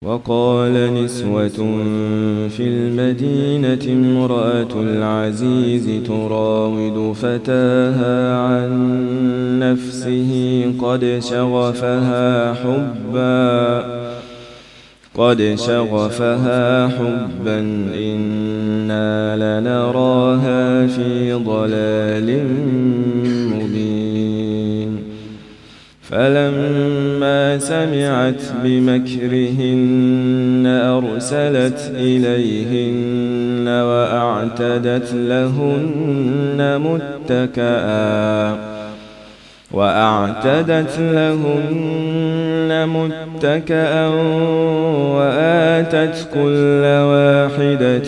وقال نسوة في المدينة امرأة العزيز تراود فتاها عن نفسه قد شغفها حبا إنا لنراها في ضلال مبين. فلما سمعت بمكرهن أرسلت إليهن وأعتدت لهن متكأ وآتت كل واحدة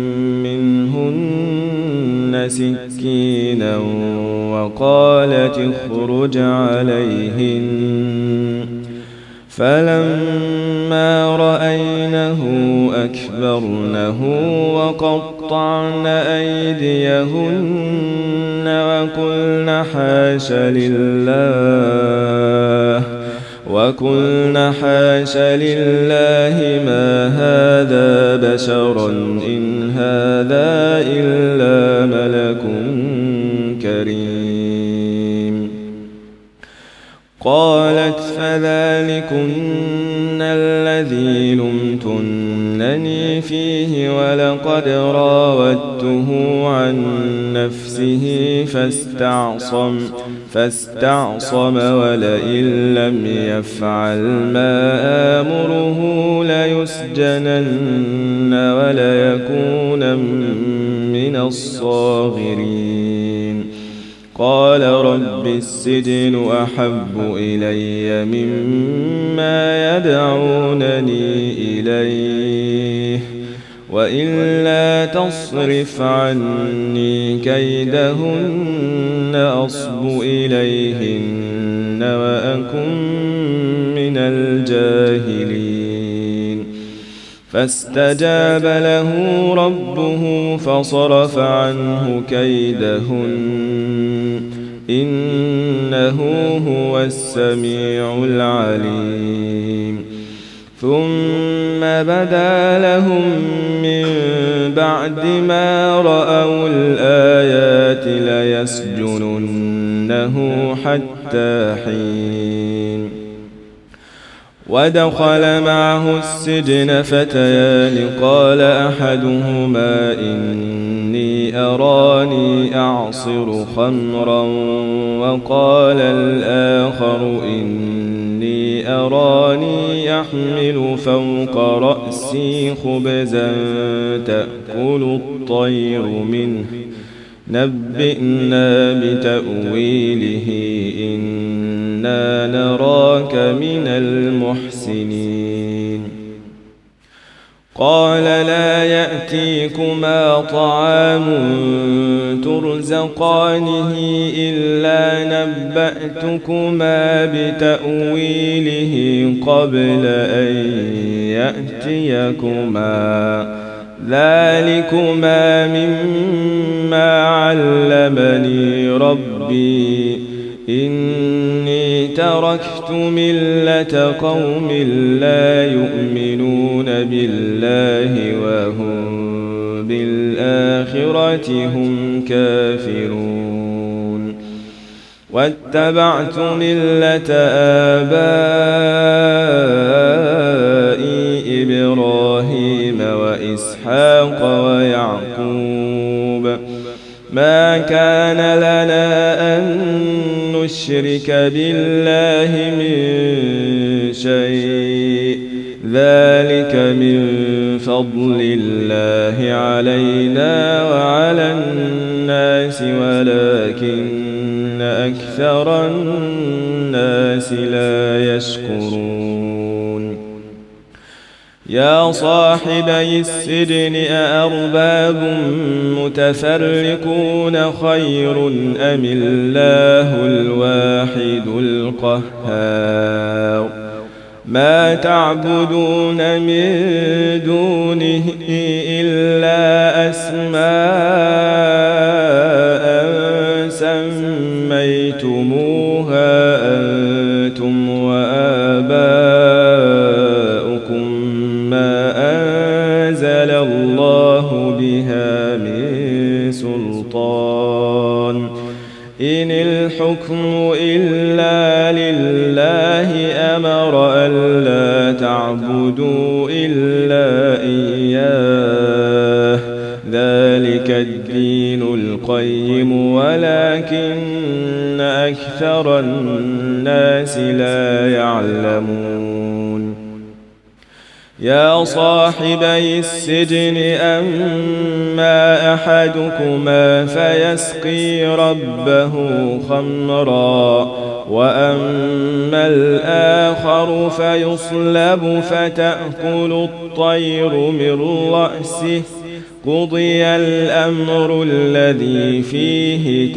منهن سكينا وقالت اخرج عليهن. فلما رأينه أكبرنه وقطعن أيديهن وقلن حاش لله ما هذا بشرا إن هذا إلا ملك كريم. قالت فذلكن الذي لمتنني فيه ولقد راودته عن نفسه فاستعصم ولئن لم يفعل ما آمره ليسجنن وليكون من الصاغرين. قال رب السجن أحب إلي مما يدعونني إليه وإلا تصرف عني كيدهن أصب إليهن وأكن من الجاهلين. فاستجاب له ربه فصرف عنه كيدهن إنه هو السميع العليم. ثم بدا لهم من بعد ما رأوا الآيات ليسجننه حتى حين. ودخل معه السجن فتيان قال أحدهما إني أراني أعصر خمرا وقال الآخر إني أراني أحمل فوق رأسي خبزا تأكل الطير منه نبئنا بتأويله إنا نراك من المحسنين. قال لا يأتيكما طعام ترزقانه إلا نبأتكما بتأويله قبل أن يأتيكما ذلكما مما علمني ربي إني تركت ملة قوم لا يؤمنون بالله وهم بالآخرة هم كافرون. واتبعت ملة آبائي إبراهيم وإسحاق ويعقوب ما كان لنا أن نشرك بالله من شيء ذلك من فضل الله علينا وعلى الناس ولكن أكثر الناس لا يشكرون. يا صاحبي السجن أأرباب متفرقون خير أم الله الواحد القهار. ما تعبدون من دونه إلا أسماء سميتموها أنتم وآباؤكم ما أنزل الله بها من سلطان إن الحكم إلا لله أمر ألا تعبدوا إلا إياه ذلك الدين القيم ولكن أكثر الناس لا يعلمون يا صاحبي السجن أما أحدكما فيسقي ربه خمرا وأما الآخر فيصلب فتأكل الطير من رأسه قضي الأمر الذي فيه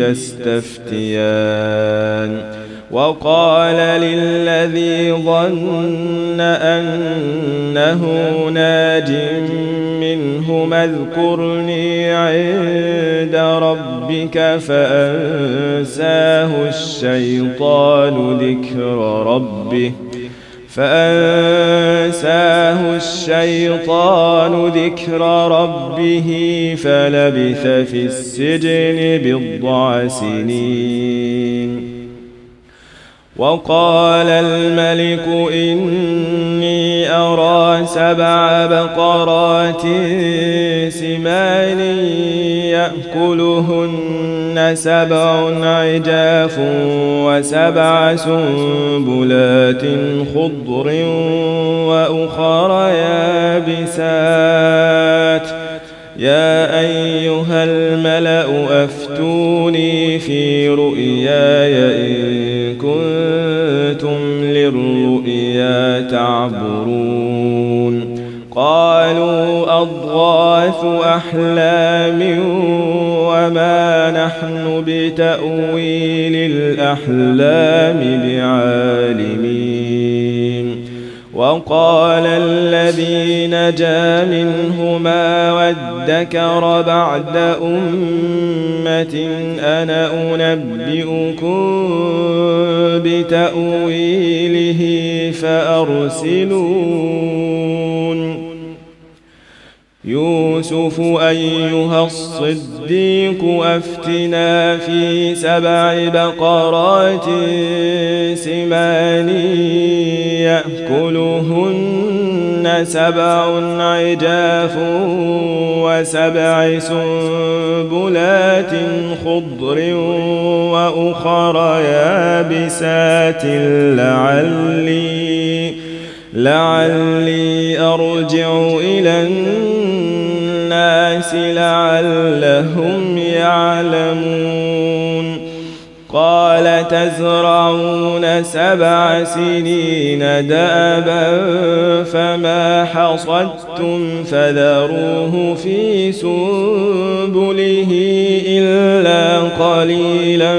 تستفتيان وقال للذي ظن أنه ناج منهما اذكرني عند ربك فأنساه الشيطان ذكر ربه فلبث في السجن 10 سنين وقال الملك إني أرى 7 بقرات سمان يأكلهن 7 عجاف و7 سنبلات خضر وأخر يابسات يا أيها الملأ أفتوني في رؤياي إن كنتم للرؤيا تعبرون قالوا أضغاث أحلام وما نحن بتأويل الأحلام بعالمين وقال الذي نجا منهما وادكر بعد أمة أنا أنبئكم بتأويله فأرسلون يوسف أيها الصديق أفتنا في 7 بقرات سمان يأكلهن 7 عجاف و7 سنبلات خضر وأخر يابسات لعلي أرجع إلى الناس لعلهم يعلمون قال تزرعون 7 سنين دأبا فما حصدتم فذروه في سنبله إلا قليلا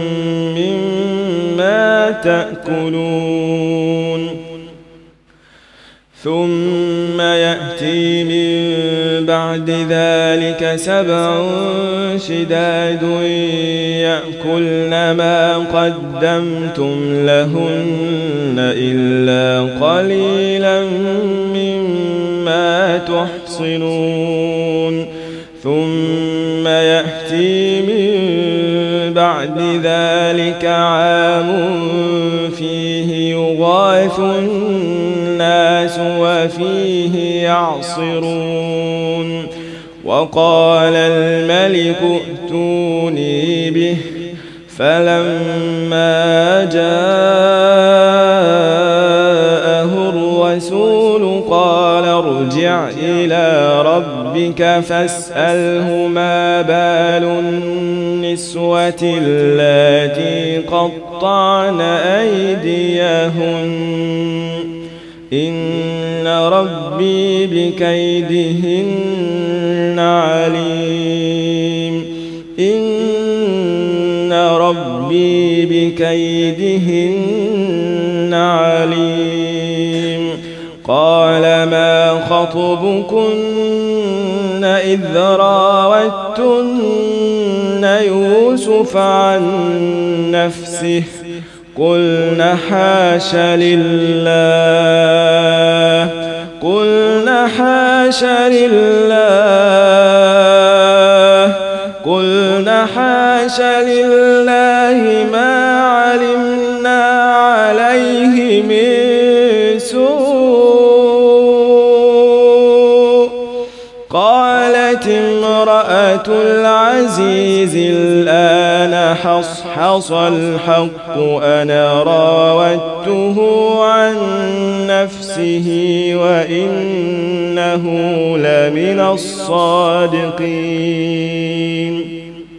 مما تأكلون ثم يأتي من بعد ذلك 7 شداد يأكلن ما قدمتم لهن إلا قليلا مما تحصنون ثم يأتي من بعد ذلك عام فيه يغاث الناس وفيه يعصرون وقال الملك ائتوني به فلما جاءه الرسول قال ارجع إلى ربك فاسأله ما بال النسوة اللاتي قطعن أيديهن إن ربي بكيدهن عليم إن ربي بكيدهن عليم قال ما خطبكن إذ راوتن يوسف عن نفسه قلن حاش لله قلنا حاش لله ما علمنا عليه من سوء. قالت امرأة العزيز الآن حصحص الحق أنا راودته عن نفسه وإنه لمن الصادقين.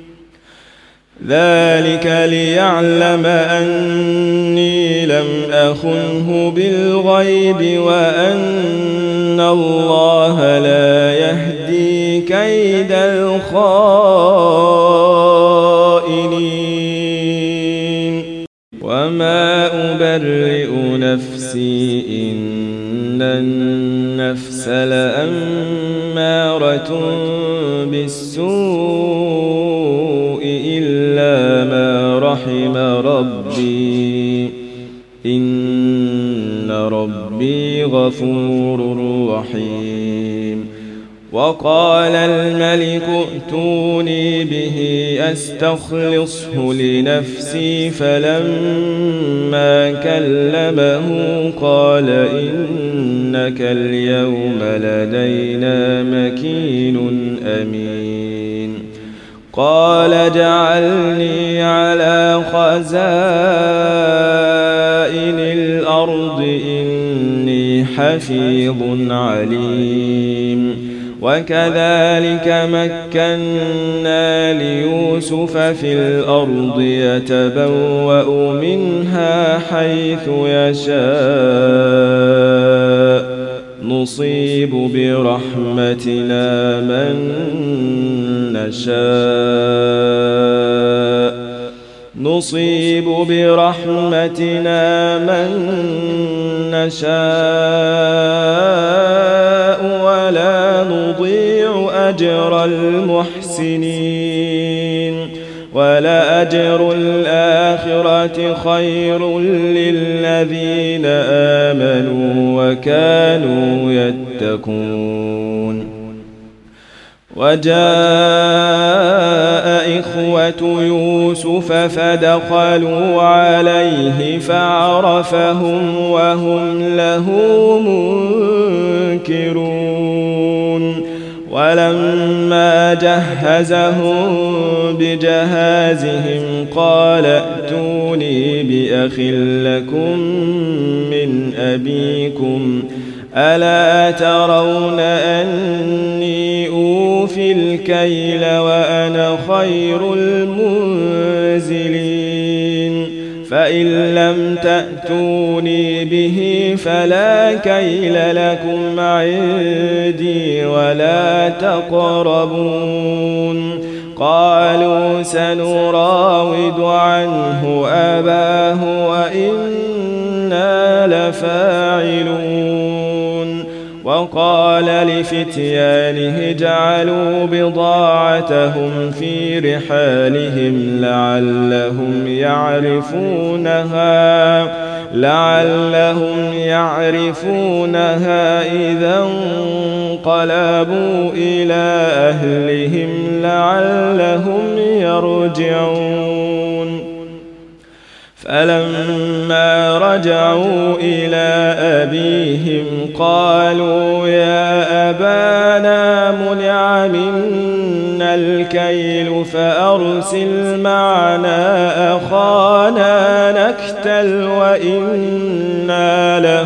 ذلك ليعلم أني لم أخنه بالغيب وأن الله لا يهدي كيد الخائنين. وما أبرئ نفسي إن النفس لأمارة بالسوء إلا ما رحم ربي إن ربي غفور رحيم. وقال الملك ائتوني به أستخلصه لنفسي فلما كلمه قال إنك اليوم لدينا مكين أمين. قال اجعلني على خزائن الأرض إني حفيظ عليم. وكذلك مكنا ليوسف في الأرض يتبوأ منها حيث يشاء نصيب برحمتنا من نشاء ولا نضيع أجر المحسنين. ولأجر الآخرة خير للذين آمنوا وكانوا يتقون. وجاء إخوة يوسف فدخلوا عليه فعرفهم وهم له منكرون. ولما جهزهم بجهازهم قال ائتوني بأخ لكم من أبيكم ألا ترون أني أوفي الكيل وأنا خير المنزلين. فإن لم تأتوني به فلا كيل لكم عندي ولا تقربون. قالوا سنراود عنه أباه وإنا لفاعلون. وقال لفتيانه اجعلوا بضاعتهم في رحالهم لعلهم يعرفونها إذا انقلبوا إلى أهلهم لعلهم يرجعون. فلما رجعوا إلى أبيهم قالوا يا أبانا منع منا الكيل فأرسل معنا أخانا نكتل وإنا له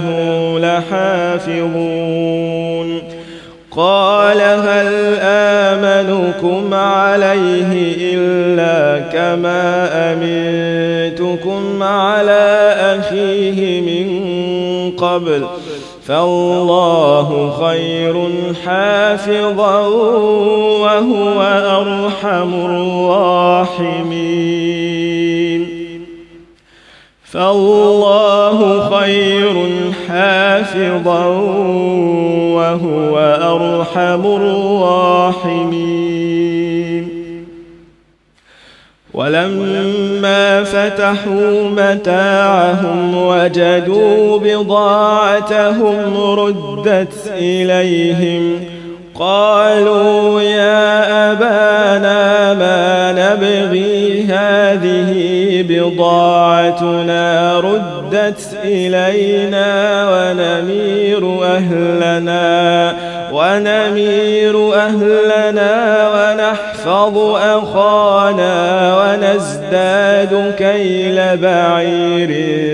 لحافظون. قال هل آمنكم عليه إلا كما أمنتكم على أخيه من قبل فالله خير حافظا وهو أرحم الراحمين. فالله خير حافظا وهو أرحم الراحمين. ولما فتحوا متاعهم وجدوا بضاعتهم ردت إليهم قالوا يا أبانا ما نبغي هذه بضاعتنا ردت إلينا ونمير أهلنا ونحفظ أخانا ونزداد كيل بعير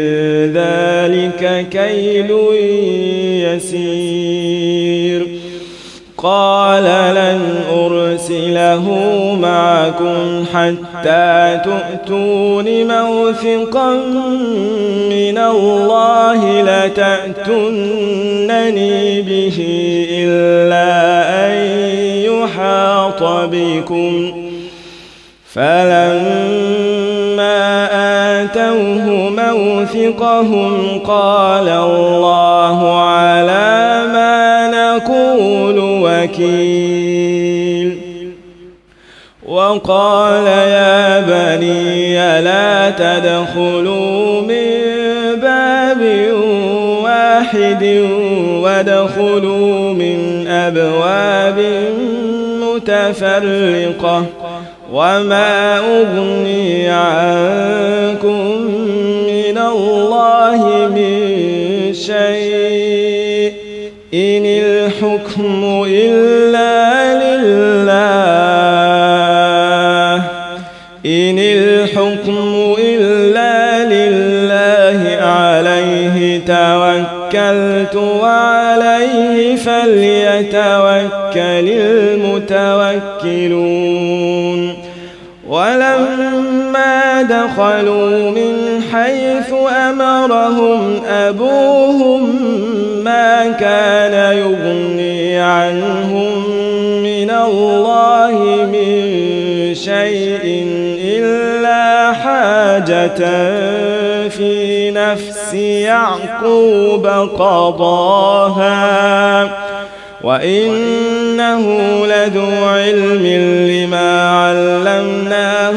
ذلك كيل يسير قال لن أرسله معكم حتى تؤتون موثقا من الله لتأتونني به إلا أن يحاط بكم فلما آتوه موثقهم قال الله على ما نقول وكيل وقال يا بني لا تدخلوا من باب واحد وادخلوا من أبواب متفرقة وما أغني عنكم من الله من شيء إن الحكم إلا لله عليه توكلت وعليه فليتوكل المتوكلون ولما دخلوا من حيث أمرهم أبوهم ما كان يغني عنهم من الله من شيء إلا حاجة في نفس يعقوب قضاها وإنه لذو علم لما علمناه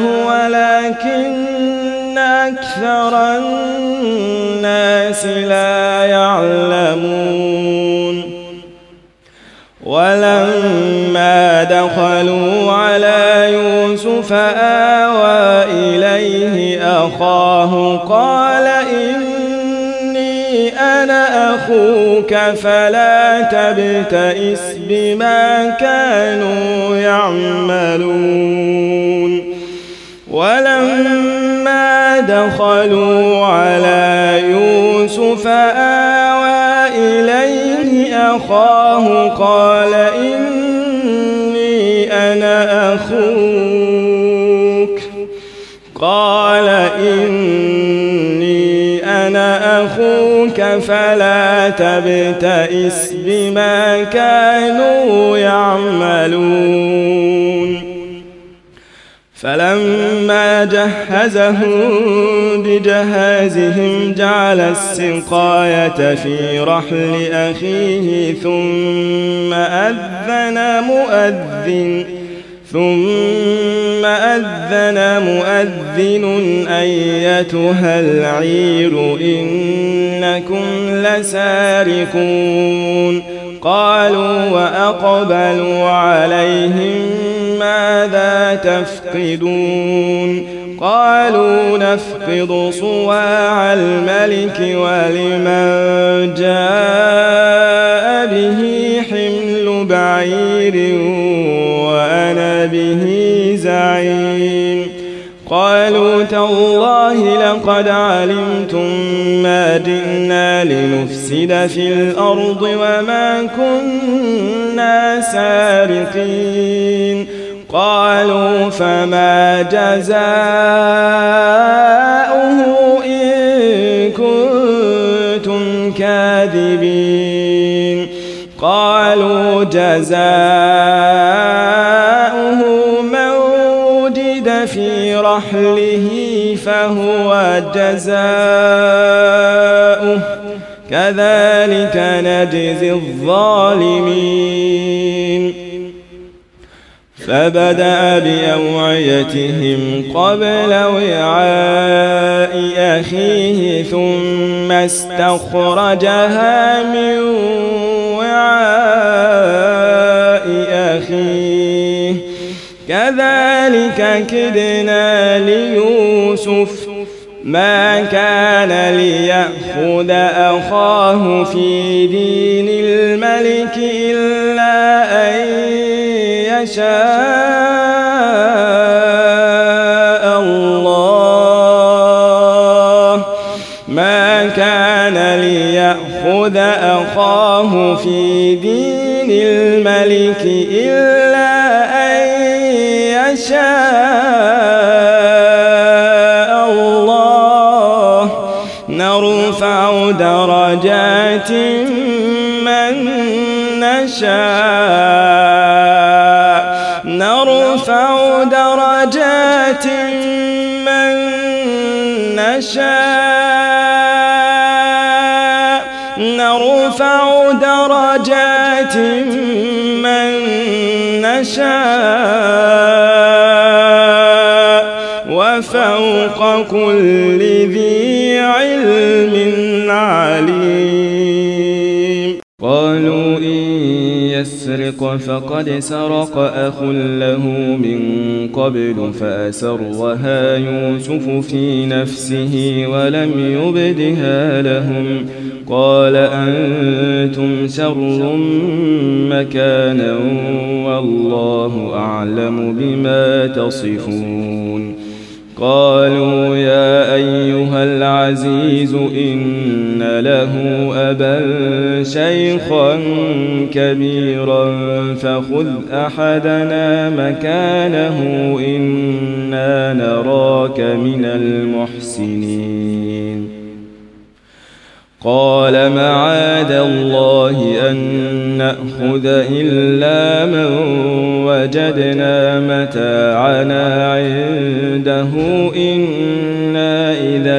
ولكن أكثر الناس لا يعلمون ولما دخلوا على يوسف آوى إليه أخاه قال إني أنا أخوك فلا تبتئس بما كانوا يعملون ولما دخلوا على يوسف آوى إليه أخاه قال إني أنا أخوك فلا تبتئس بما كانوا يعملون فلما جهزهم بجهازهم جعل السقاية في رحل أخيه ثم أذن مؤذن أيتها العير إنكم لسارقون قالوا وأقبلوا عليهم ماذا تفقدون قالوا نفقد صواع الملك ولمن جاء به حمل بعير وأنا به زعيم قالوا تالله لقد علمتم ما جئنا لنفسد في الأرض وما كنا سارقين قالوا فما جزاؤه إن كنتم كاذبين قالوا جزاؤه من وجد في رحله فهو جزاؤه كذلك نجزي الظالمين فبدأ بأوعيتهم قبل وعاء أخيه ثم استخرجها من وعاء أخيه كذلك كدنا ليوسف ما كان ليأخذ أخاه في دين الملك إلا أن يشاء الله ما كان ليأخذ أخاه في دين الملك إلا أن يشاء الله نرفع درجات من نشاء نرفع درجات من نشاء نرفع درجات من نشاء وفوق كل ذي علم عليم قالوا إن يسرق فقد سرق أخ له من قبل فأسرها يوسف في نفسه ولم يبدها لهم قال أنتم شر مكانا والله أعلم بما تصفون قالوا يا أيها العزيز إن له أبا شيخا كبيرا فخذ أحدنا مكانه إنا نراك من المحسنين قال معاذ الله أن نأخذ إلا من وجدنا متاعنا عنده إنا إذا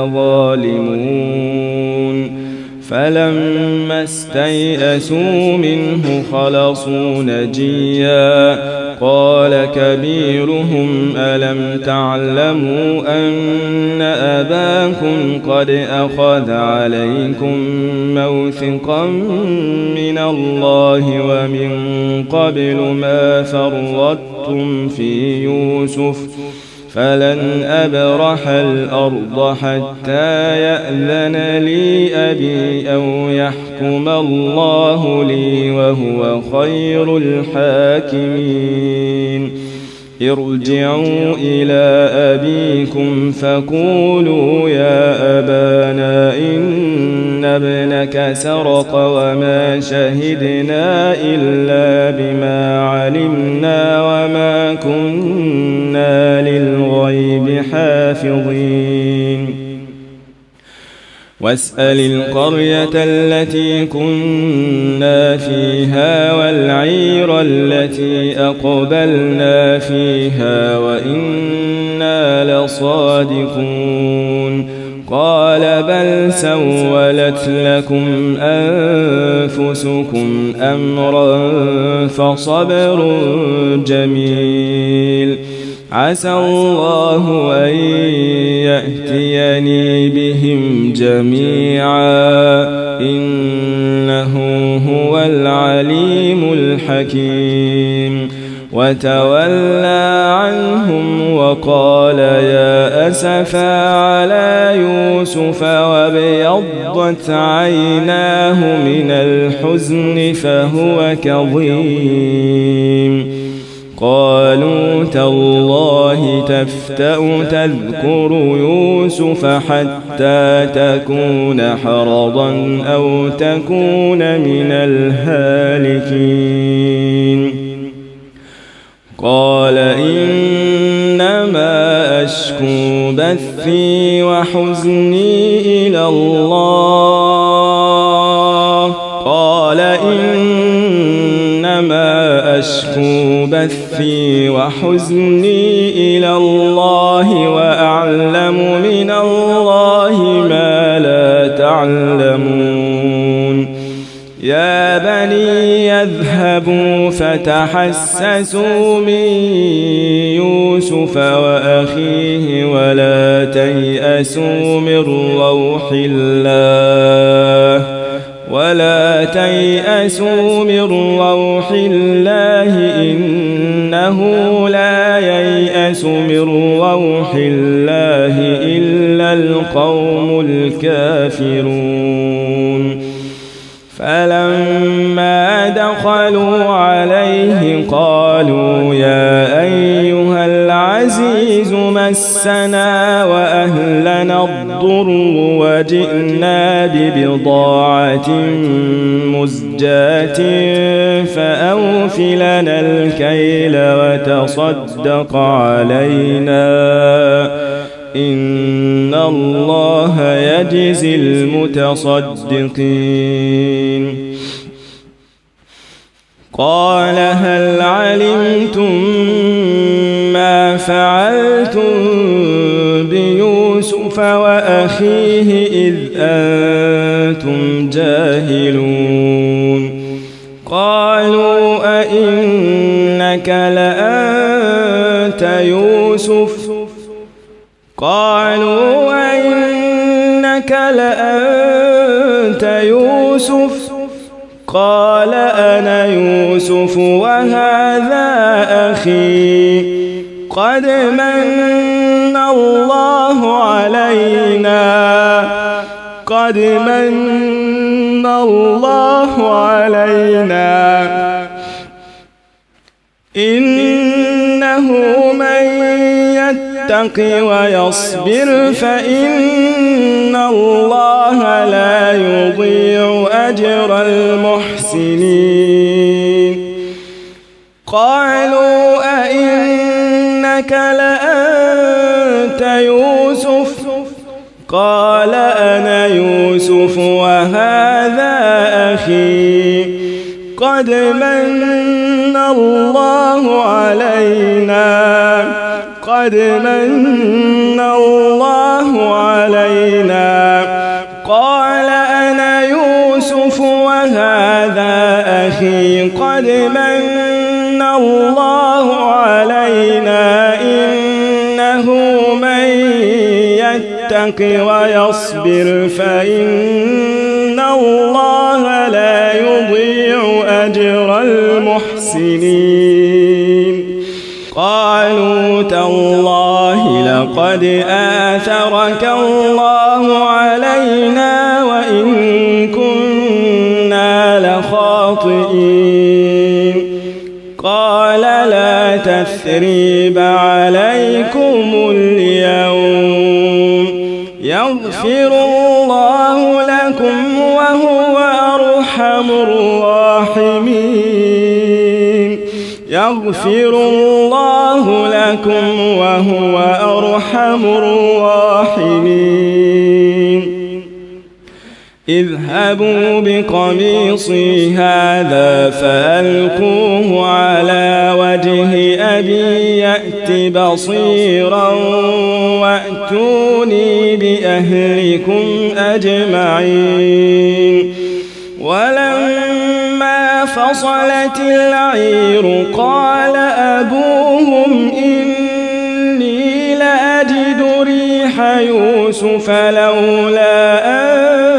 لظالمون فلما استيئسوا منه خلصوا نجيا قال كبيرهم ألم تعلموا أن أباكم قد أخذ عليكم موثقا من الله ومن قبل ما فرطتم في يوسف فلن أبرح الأرض حتى يأذن لي أبي أو يحكم الله لي وهو خير الحاكمين ارجعوا إلى أبيكم فقولوا يا أبانا إن ابنك سرق وما شهدنا إلا بما علمنا وما كنا للغيب حافظين واسأل القرية التي كنا فيها والعير التي أقبلنا فيها وإنا لصادقون قال بل سولت لكم أنفسكم أمرا فصبر جميل عسى الله أن يأتيني بهم جميعا إنه هو العليم الحكيم وتولى عنهم وقال يا أسفا على يوسف وابيضت عيناه من الحزن فهو كظيم قالوا تالله تفتأ تذكر يوسف حتى تكون حرضا أو تكون من الهالكين قال إنما أشكو بثي وحزني إلى الله قال إنما أشكو بثي وحزني إلى الله وأعلم من الله ما لا تعلمون يا بني يذهبوا فتحسسوا من يوسف وأخيه ولا تيأسوا من روح الله إنه لا ييأس من روح الله إلا القوم الكافرون فلما دخلوا عليه قالوا يا أيها العزيز مسنا وأهلنا الضر وجئنا ببضاعة مزجاة فأوف لنا الكيل وتصدق علينا إن الله يجزي المتصدقين قال هل علمتم ما فعلتم بيوسف وأخيه إذ أنتم جاهلون قالوا أئنك لأنت يوسف قال أنا يوسف وهذا أخي قد من الله علينا إنه من يتق ويصبر فإن الله لا يضيع أجر المحسنين قالوا أئنك لأنت يوسف قال أنا يوسف وهذا أخي قد من الله علينا قال أنا يوسف وهذا أخي قد من الله علينا إنه من يتق ويصبر فإن الله لا يضيع أجر المحسنين قالوا تالله لقد آثرك الله علينا وإن كنا لخاطئين قال لا تثريب عليكم اليوم يغفر الله لكم وهو أرحم الراحمين اذهبوا بقميصي هذا فألقوه على وجه أبي يأت بصيرا وأتوني بأهلكم أجمعين ولما فصلت العير قال أبوهم إني لأجد ريح يوسف لولا أن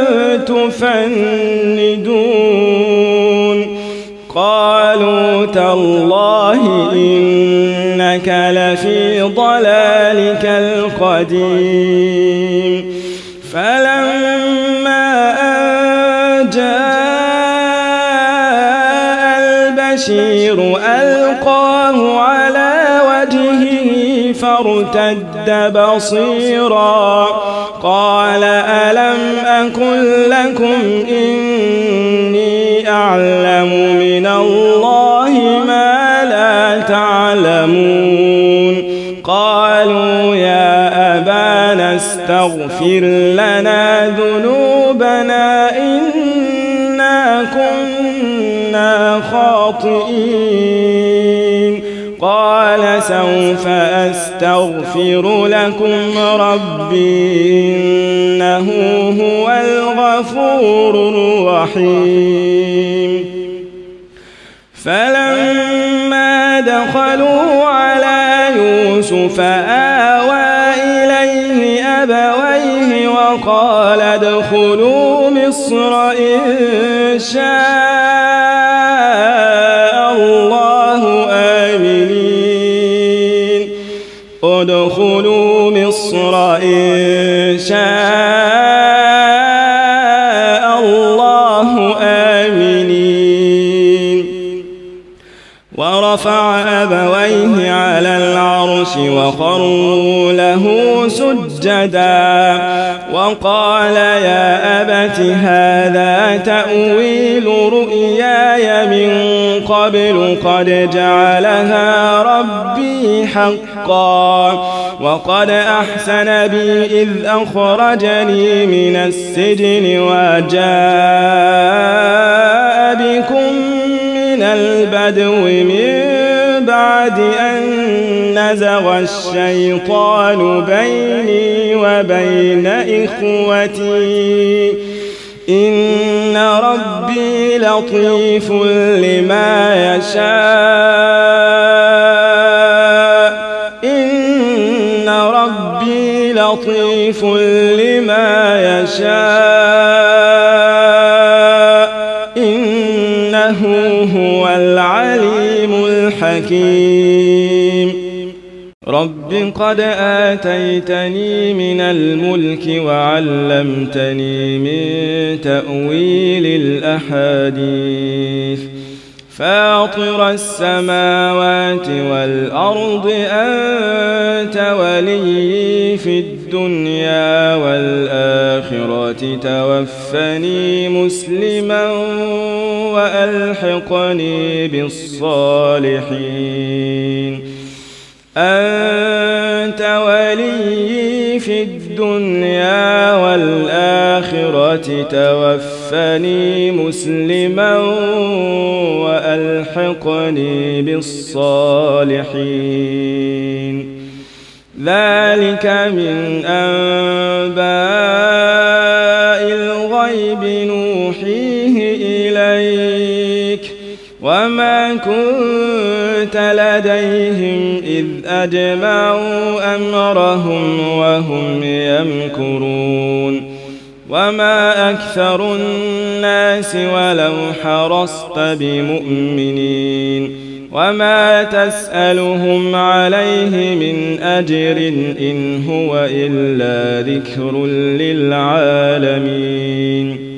تفندون قالوا تالله إنك لفي ضلالك القديم فلما أن جاء البشير ألقاه على وجهه فارتد بصيرا قال ألم أقل لكم إني أعلم من الله ما لا تعلمون قالوا يا أبانا استغفر لنا ذنوبنا إنا كنا خاطئين قال سوف أستغفر لكم ربي إنه هو الغفور الرحيم فلما دخلوا على يوسف آوى إليه أبويه وقال ادخلوا مصر إن شاء الله آمنين ادخلوا مصر إن شاء الله آمنين ورفع أبويه على العرش وخروا له سجدا وقال يا أبت هذا تأويل رؤياي من قبل قد جعلها ربي حقا وقد أحسن بي إذ أخرجني من السجن وجاء بكم من البدو من بعد أن نزغ الشيطان بيني وبين إخوتي إن ربي لطيف لما يشاء إن ربي لطيف لما يشاء إنه هو العليم الحكيم رب قد آتيتني من الملك وعلمتني من تأويل الأحاديث فاطر السماوات والأرض أنت ولي في الدنيا والآخرة توفني مسلما وألحقني بالصالحين أنت ولي في الدنيا والآخرة توفني مسلما وألحقني بالصالحين ذلك من أنباء الغيب نوحيه إليك وما كنت لديهم إذ أجمعوا أمرهم وهم يمكرون وما أكثر الناس ولو حرصت بمؤمنين وما تسألهم عليه من أجر إن هو إلا ذكر للعالمين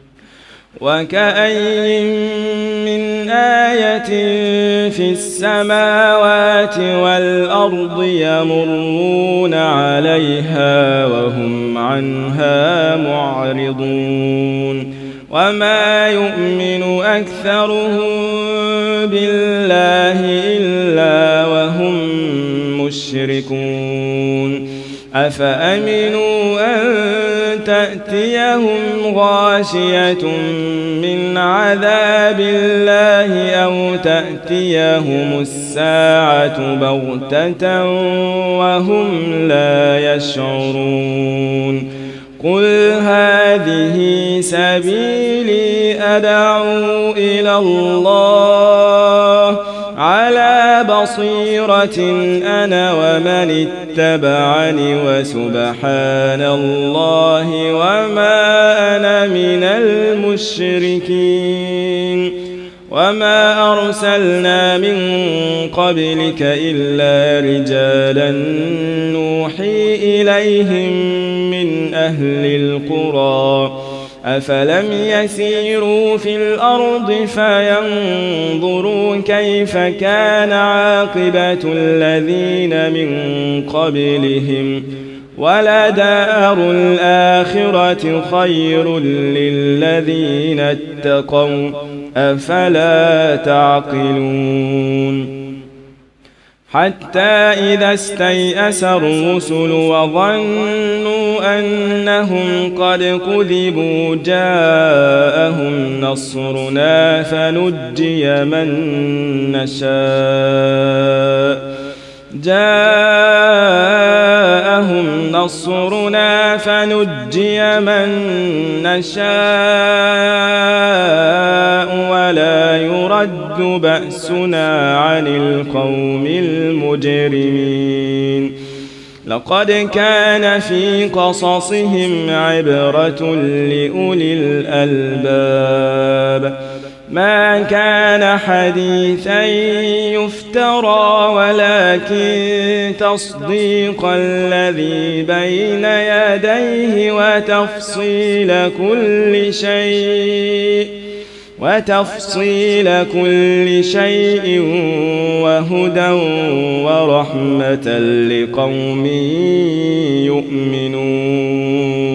وكأي من آية في السماوات والأرض يمرون عليها وهم عنها معرضون وما يؤمن أكثرهم بالله إلا وهم مشركون أفأمنوا أن تأتيهم غاشية من عذاب الله أو تأتيهم الساعة بغتة وهم لا يشعرون قل هذه سبيلي أدعو إلى الله على بصيرة أنا ومن اتبعني وسبحان الله وما أنا من المشركين وما أرسلنا من قبلك إلا رجالا نوحي إليهم من أهل القرى أفلم يسيروا في الأرض فينظروا كيف كان عاقبة الذين من قبلهم ولدار الآخرة خير للذين اتقوا أفلا تعقلون حتى إذا استيأس الرسل وظنوا أنهم قد كذبوا جاءهم نصرنا فنجي من نشاء جاءهم نصرنا فنجي من نشاء ولا يرد بأسنا عن القوم المجرمين لقد كان في قصصهم عبرة لأولي الألباب ما كان حديثا يفترى ولكن تصديق الذي بين يديه وتفصيل كل شيء وهدى ورحمة لقوم يؤمنون